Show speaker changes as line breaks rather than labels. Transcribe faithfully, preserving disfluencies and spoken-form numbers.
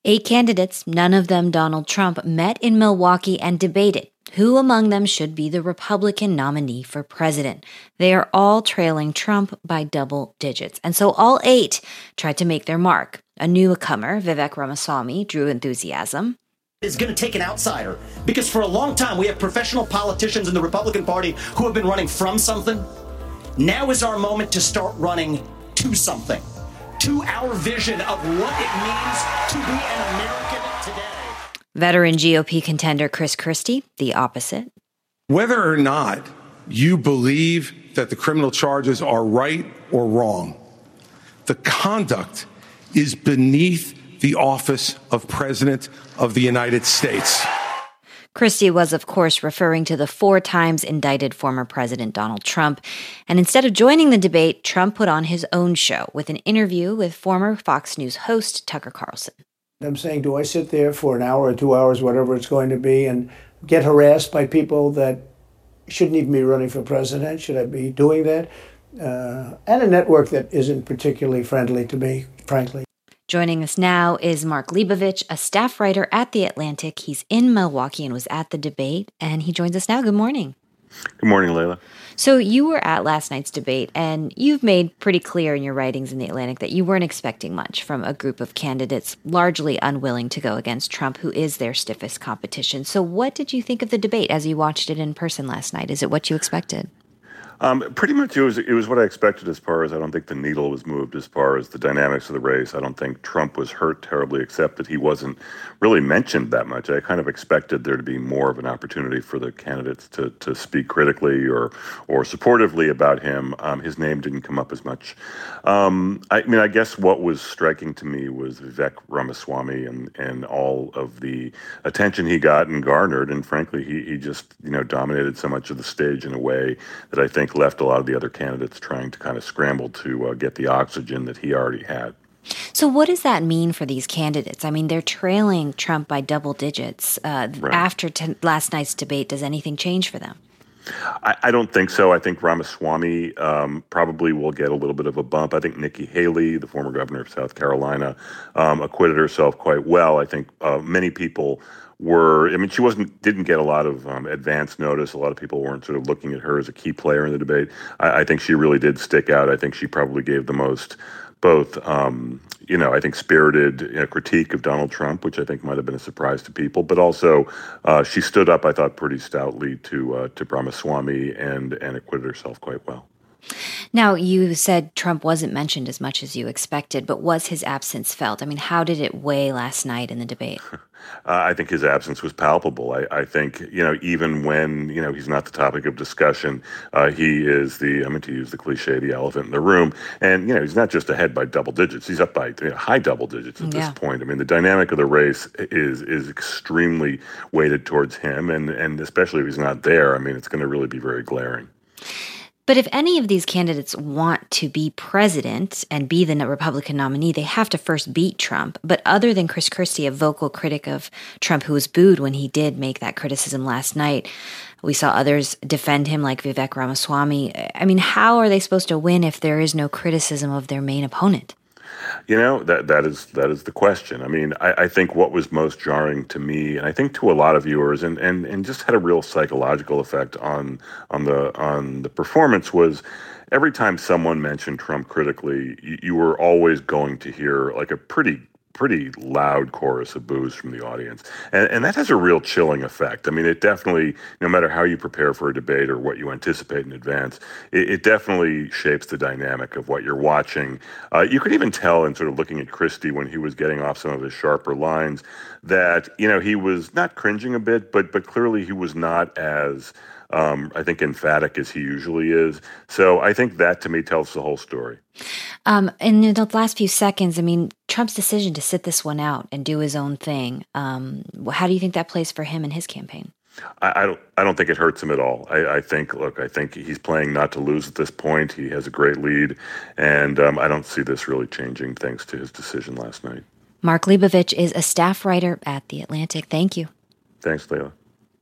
Eight candidates, none of them Donald Trump, met in Milwaukee and debated who among them should be the Republican nominee for president. They are all trailing Trump by double digits. And so all eight tried to make their mark. A newcomer, Vivek Ramaswamy, drew enthusiasm.
Is going to take an outsider, because for a long time we have professional politicians in the Republican Party who have been running from something. Now is our moment to start running to something, to our vision of what it means to be an American today.
Veteran G O P contender Chris Christie, the opposite.
Whether or not you believe that the criminal charges are right or wrong, the conduct is beneath the office of President of the United States.
Christie was, of course, referring to the four times indicted former President Donald Trump. And instead of joining the debate, Trump put on his own show with an interview with former Fox News host Tucker Carlson.
I'm saying, do I sit there for an hour or two hours, whatever it's going to be, and get harassed by people that shouldn't even be running for president? Should I be doing that? Uh, and a network that isn't particularly friendly to me, frankly.
Joining us now is Mark Leibovich, a staff writer at The Atlantic. He's in Milwaukee and was at the debate, and he joins us now. Good morning.
Good morning, Layla.
So you were at last night's debate, and you've made pretty clear in your writings in The Atlantic that you weren't expecting much from a group of candidates largely unwilling to go against Trump, who is their stiffest competition. So what did you think of the debate as you watched it in person last night? Is it what you expected?
Um, pretty much it was it was what I expected as far as I don't think the needle was moved as far as the dynamics of the race. I don't think Trump was hurt terribly, except that he wasn't really mentioned that much. I kind of expected there to be more of an opportunity for the candidates to to speak critically or or supportively about him. Um, his name didn't come up as much. Um, I mean, I guess what was striking to me was Vivek Ramaswamy and, and all of the attention he got and garnered. And frankly, he, he just, you know, dominated so much of the stage in a way that I think left a lot of the other candidates trying to kind of scramble to uh, get the oxygen that he already had.
So what does that mean for these candidates? I mean, they're trailing Trump by double digits. Uh, right. After t- last night's debate, does anything change for them?
I, I don't think so. I think Ramaswamy um, probably will get a little bit of a bump. I think Nikki Haley, the former governor of South Carolina, um, acquitted herself quite well. I think uh, many people were, I mean, she wasn't, didn't get a lot of um, advance notice. A lot of people weren't sort of looking at her as a key player in the debate. I, I think she really did stick out. I think she probably gave the most, both, um, you know, I think spirited you know, critique of Donald Trump, which I think might have been a surprise to people, but also uh, she stood up, I thought, pretty stoutly to uh, to Ramaswamy and, and acquitted herself quite well.
Now, you said Trump wasn't mentioned as much as you expected, but was his absence felt? I mean, how did it weigh last night in the debate?
Uh, I think his absence was palpable. I, I think, you know, even when, you know, he's not the topic of discussion, uh, he is the, I mean, to use the cliche, the elephant in the room. And, you know, he's not just ahead by double digits. He's up by you know, high double digits at
yeah.
this point. I mean, the dynamic of the race is is extremely weighted towards him. And, and especially if he's not there, I mean, it's going to really be very glaring.
But if any of these candidates want to be president and be the Republican nominee, they have to first beat Trump. But other than Chris Christie, a vocal critic of Trump who was booed when he did make that criticism last night, we saw others defend him like Vivek Ramaswamy. I mean, how are they supposed to win if there is no criticism of their main opponent?
You know, that that is that is the question. I mean, I, I think what was most jarring to me, and I think to a lot of viewers, and, and, and just had a real psychological effect on on the on the performance, was every time someone mentioned Trump critically, you, you were always going to hear like a pretty pretty loud chorus of boos from the audience. And, and that has a real chilling effect. I mean, it definitely, no matter how you prepare for a debate or what you anticipate in advance, it, it definitely shapes the dynamic of what you're watching. Uh, you could even tell in sort of looking at Christie when he was getting off some of his sharper lines that, you know, he was not cringing a bit, but but clearly he was not as Um, I think emphatic as he usually is. So I think that to me tells the whole story.
Um, in the last few seconds, I mean, Trump's decision to sit this one out and do his own thing, um, how do you think that plays for him and his campaign?
I, I don't. I don't think it hurts him at all. I, I think. Look, I think he's playing not to lose at this point. He has a great lead, and um, I don't see this really changing thanks to his decision last night.
Mark Leibovich is a staff writer at The Atlantic. Thank you.
Thanks, Layla.